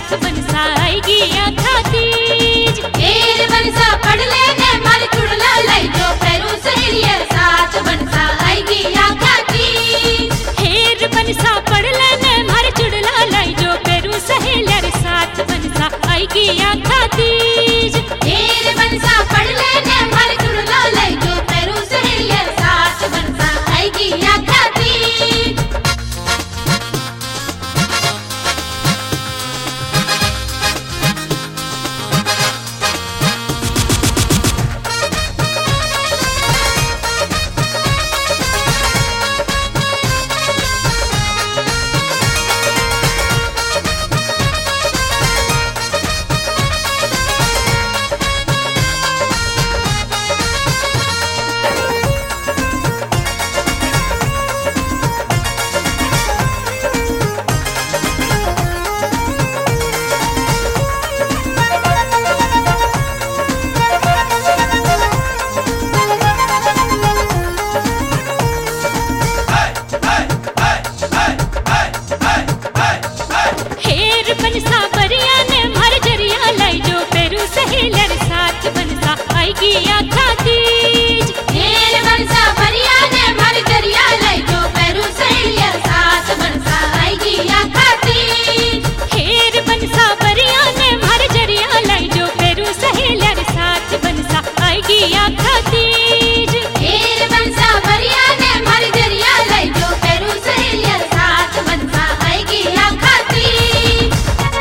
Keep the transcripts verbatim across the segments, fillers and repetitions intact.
साथ बनसा आएगी आखा तीज। हेर बनसा पढ़ लेने मर चुड़ला लाई जो पैरू सहेलिया साथ बनसा आएगी आखा तीज। हेर बनसा पढ़ लेने मर चुड़ला लाई जो पैरू सहेलिया साथ बनसा आएगी आखा तीज। हेर बनसा पढ़ लेने मर चुड़ला लाई जो पैरू सहेलिया साथ बनसा आएगी आखा तीज। बनसा बरिया ने मर जरिया लाई जो पैरू सहेलिया साथ बनसा आएगी आखा तीज। हेर बनसा बरिया ने मर जरिया लाई जो पैरू सहेलिया साथ बनसा आएगी आखा तीज। हेर बनसा बरिया ने मर जरिया लाई जो पैरू सहेलिया साथ बनसा आएगी आखा तीज। हेर बनसा बरिया ने मर जरिया लाई जो पैरू सहेलिया साथ बनसा आएगी आखा तीज।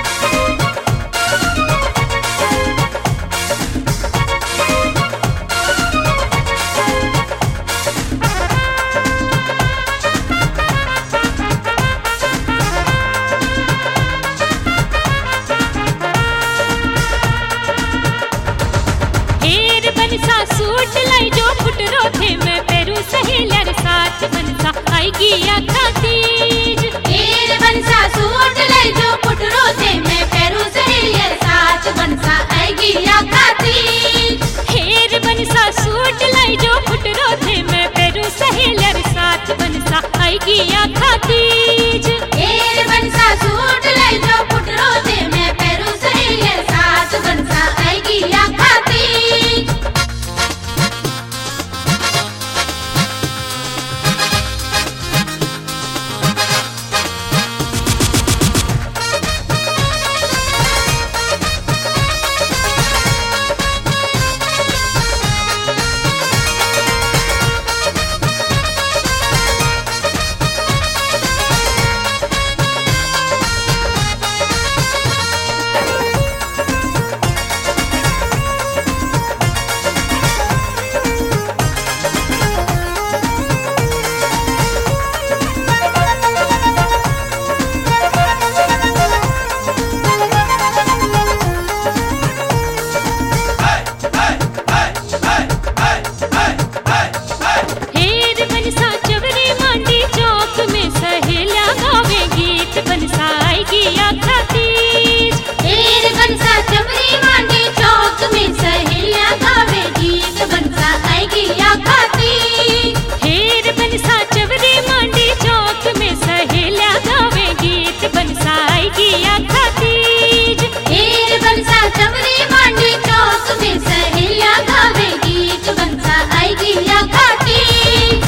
हेर बनसा सूट लाई जो फुटरो थे मैं पैरू सहेलिया साथ बनसा आएगी आखा तीज। हेर बनसा सूट लाई जो फुटरो थे मैं पैरू सहेलिया साथ बनसा आएगी आखा तीज। हेर बनसा सूट लाई जो फुटरो थे मैं पैरू सहेलिया साथ बनसा आएगी आखा तीज। हेर बनसा सूट लाई जो फुटरो थे मैं पैरू सहेलिया साथ बनसा आएगी आखा तीज। हेर बनसा चवरी मांडी चौक में सहेलिया गावे गीत बनसा आएगी आखा तीज। हेर बनसा चबरी मांडी चौक में सहेलिया गावे गीत बनसा आएगी आखा तीज। हेर बनसा चवरी मांडी चौक में सहेलिया गावे गीत बनसा आएगी आखा तीज। हेर बनसा चबरी मांडी चौक में सहेलिया गावे गीत बनसा आएगी आखा तीज।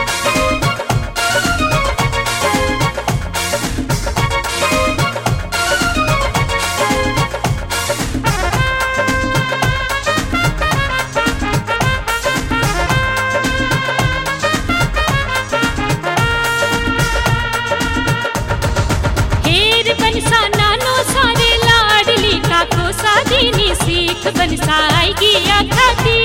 हेर बनसा नानो सारे लाडली का को सादीनी सीख बनसा आएगी आखा तीज।